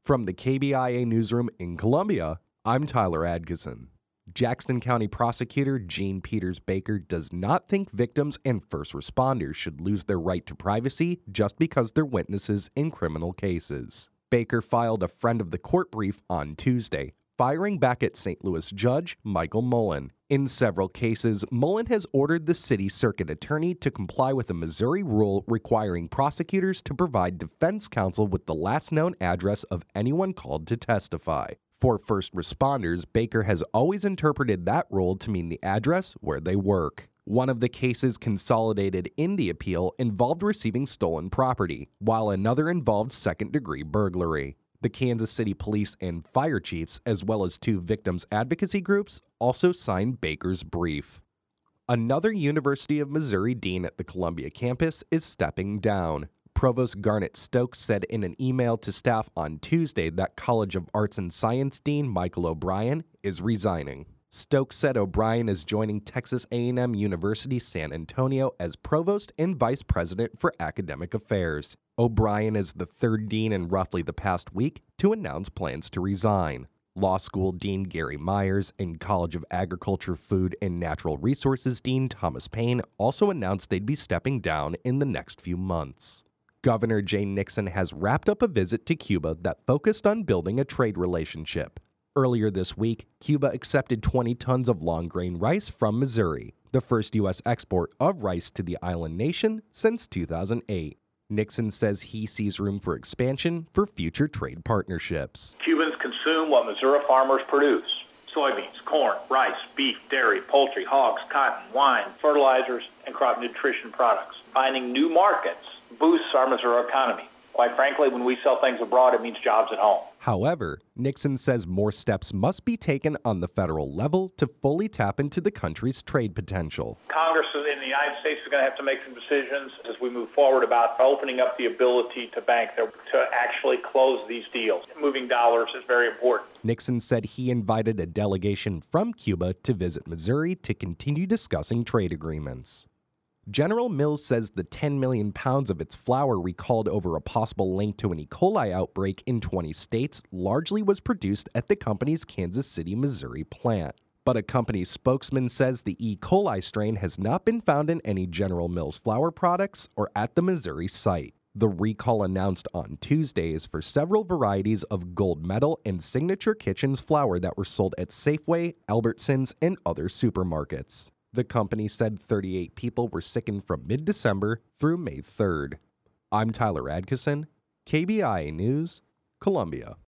From the KBIA newsroom in Columbia, I'm Tyler Adkison. Jackson County Prosecutor Jean Peters Baker does not think victims and first responders should lose their right to privacy just because they're witnesses in criminal cases. Baker filed a friend of the court brief on Tuesday, firing back at St. Louis Judge Michael Mullen. In several cases, Mullen has ordered the city circuit attorney to comply with a Missouri rule requiring prosecutors to provide defense counsel with the last known address of anyone called to testify. For first responders, Baker has always interpreted that rule to mean the address where they work. One of the cases consolidated in the appeal involved receiving stolen property, while another involved second-degree burglary. The Kansas City police and fire chiefs, as well as two victims' advocacy groups, also signed Baker's brief. Another University of Missouri dean at the Columbia campus is stepping down. Provost Garnet Stokes said in an email to staff on Tuesday that College of Arts and Science Dean Michael O'Brien is resigning. Stokes said O'Brien is joining Texas A&M University San Antonio as Provost and Vice President for Academic Affairs. O'Brien is the third dean in roughly the past week to announce plans to resign. Law School Dean Gary Myers and College of Agriculture, Food, and Natural Resources Dean Thomas Payne also announced they'd be stepping down in the next few months. Governor Jay Nixon has wrapped up a visit to Cuba that focused on building a trade relationship. Earlier this week, Cuba accepted 20 tons of long-grain rice from Missouri, the first U.S. export of rice to the island nation since 2008. Nixon says he sees room for expansion for future trade partnerships. Cubans consume what Missouri farmers produce: soybeans, corn, rice, beef, dairy, poultry, hogs, cotton, wine, fertilizers, and crop nutrition products. Finding new markets boosts our Missouri economy. Quite frankly, when we sell things abroad, it means jobs at home. However, Nixon says more steps must be taken on the federal level to fully tap into the country's trade potential. Congress in the United States is going to have to make some decisions as we move forward about opening up the ability to bank to actually close these deals. Moving dollars is very important. Nixon said he invited a delegation from Cuba to visit Missouri to continue discussing trade agreements. General Mills says the 10 million pounds of its flour recalled over a possible link to an E. coli outbreak in 20 states largely was produced at the company's Kansas City, Missouri plant. But a company spokesman says the E. coli strain has not been found in any General Mills flour products or at the Missouri site. The recall announced on Tuesday is for several varieties of Gold Medal and Signature Kitchens flour that were sold at Safeway, Albertsons, and other supermarkets. The company said 38 people were sickened from mid-December through May 3rd. I'm Tyler Adkison, KBIA News, Columbia.